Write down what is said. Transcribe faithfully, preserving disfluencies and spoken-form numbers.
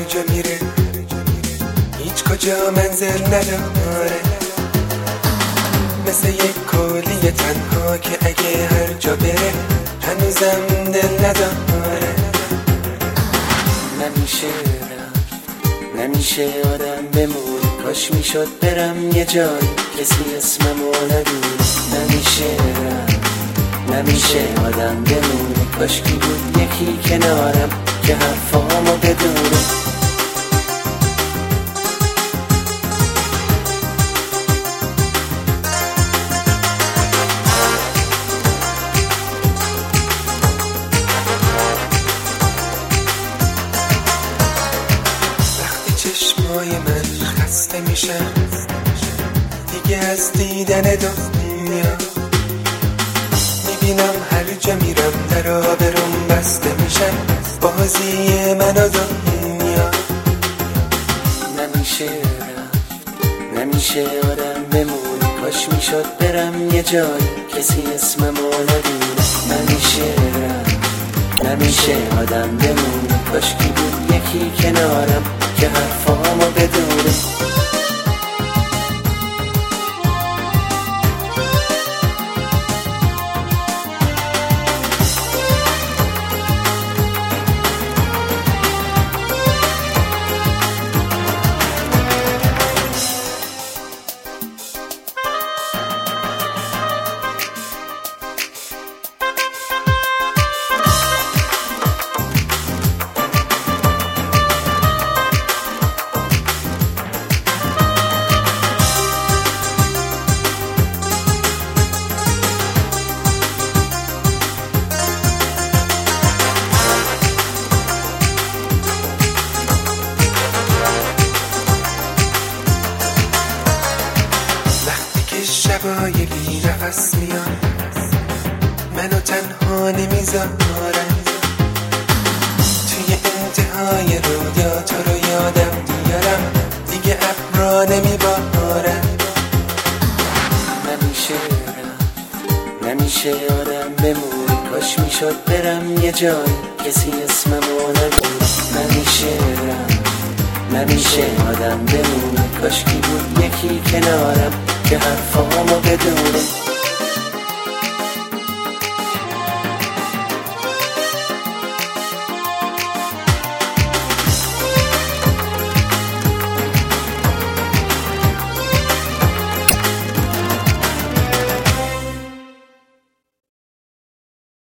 جا میره، هیچ کجا منزل نداره، مثل یک کولی تنها که اگه هر جا بره هنوزم دل نداره. نمیشه رفت، نمیشه آدم بمون، کاش میشد برم یه جای کسی اسممو ندونه. نمیشه رفت، نمیشه آدم بمون، کاش کی بود یکی کنارم که حرفامو بدونه. چشمای من خسته میشن دیگه از دیدن دنیا، میبینم هر جا میرم در آبروم بسته میشن بازی من و دنیا. نمیشه رفت، نمیشه آدم بمون، کاش میشد برم یه جای کسی اسممو ندونه. نمیشه رفت، نمیشه آدم بمون، کاش کی بود یکی کنارم که حرفامو بدونه. شبای بی نفس میان منو تنها نمیذارن، توی انتهای رویا تو رو یادم میارم دیگه ابرا نمیبارن. نمیشه رفت، نمیشه آدم بمون، کاش میشد برم یه جای کسی اسممو ندونه. نمیشه رفت، نمیشه آدم بمون، کاش کی بود یکی کنارم که حرفامو بدونه.